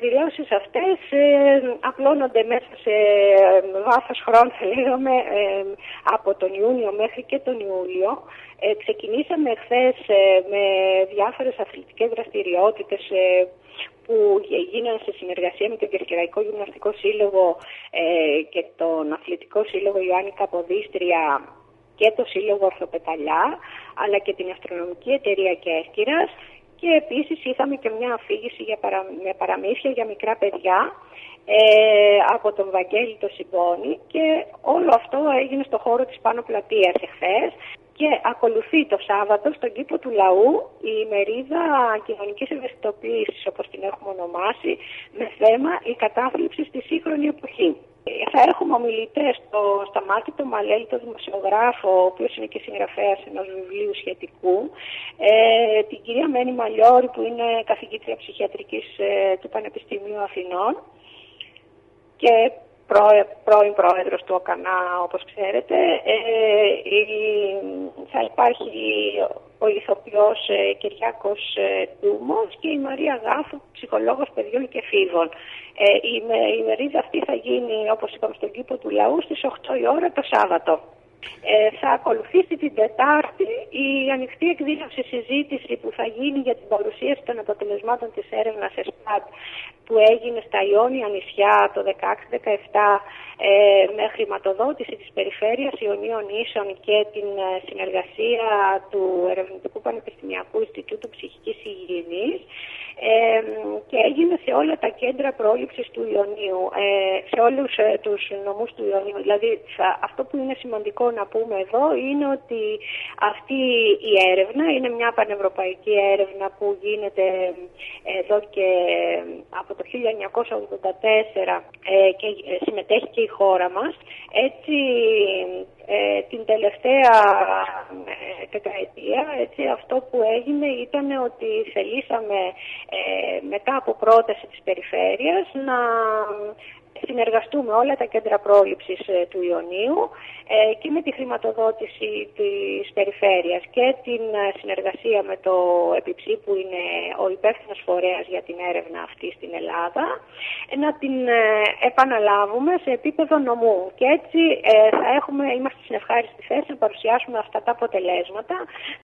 εκδηλώσεις αυτές απλώνονται μέσα σε βάθος χρόνου, θα λέγαμε, από τον Ιούνιο μέχρι και τον Ιούλιο. Ξεκινήσαμε χθες με διάφορες αθλητικές δραστηριότητες που γίνανε σε συνεργασία με τον Κερκυραϊκό Γυμναστικό Σύλλογο και τον Αθλητικό Σύλλογο Ιωάννη Καποδίστρια και το Σύλλογο Ορθοπεταλιά, αλλά και την Αστρονομική Εταιρεία Κέρκυρας. Και επίσης είχαμε και μια αφήγηση με παραμύθια για μικρά παιδιά από τον Βαγγέλη το Συμπόνη, και όλο αυτό έγινε στο χώρο της Πάνω Πλατείας εχθές. Και ακολουθεί το Σάββατο στον κήπο του Λαού η ημερίδα κοινωνικής ευαισθητοποίησης, όπως την έχουμε ονομάσει, με θέμα η κατάθλιψη στη σύγχρονη εποχή. Θα έχουμε ομιλητές στο Σταμάτη το Μαλέλη, το δημοσιογράφο, ο οποίος είναι και συγγραφέας ενός βιβλίου σχετικού, την κυρία Μένη Μαλιώρη, που είναι καθηγήτρια ψυχιατρικής του Πανεπιστημίου Αθηνών και πρώην πρόεδρος του ΟΚΑΝΑ, όπως ξέρετε. Θα υπάρχει ο ηθοποιός Κυριάκος Ντούμος και η Μαρία Γάφου, ψυχολόγος παιδιών και εφήβων. Η ημερίδα αυτή θα γίνει, όπως είπαμε, στον κήπο του Λαού στις 8 η ώρα το Σάββατο. Θα ακολουθήσει την Τετάρτη η ανοιχτή εκδήλωση συζήτηση που θα γίνει για την παρουσίαση των αποτελεσμάτων της έρευνας ΕΣΠΑΤ που έγινε στα Ιόνια νησιά το 16-17 με χρηματοδότηση της Περιφέρειας Ιωνίων Ίσων και την συνεργασία του Ερευνητικού Πανεπιστημιακού Ινστιτούτου Ψυχικής Υγιεινής, και έγινε σε όλα τα κέντρα πρόληψης του Ιωνίου, σε όλους τους νομούς του Ιωνίου. Δηλαδή αυτό που είναι σημαντικό να πούμε εδώ είναι ότι αυτή η έρευνα είναι μια πανευρωπαϊκή έρευνα που γίνεται εδώ και από το 1984 και συμμετέχει και η χώρα μας. Έτσι την τελευταία τετραετία αυτό που έγινε ήταν ότι θελήσαμε μετά από πρόταση της Περιφέρειας να συνεργαστούμε όλα τα κέντρα πρόληψης του Ιωνίου και με τη χρηματοδότηση της Περιφέρειας και την συνεργασία με το ΕΠΙΨΗ, που είναι ο υπεύθυνος φορέας για την έρευνα αυτή στην Ελλάδα, να την επαναλάβουμε σε επίπεδο νομού. Και έτσι είμαστε στην ευχάριστη θέση να παρουσιάσουμε αυτά τα αποτελέσματα,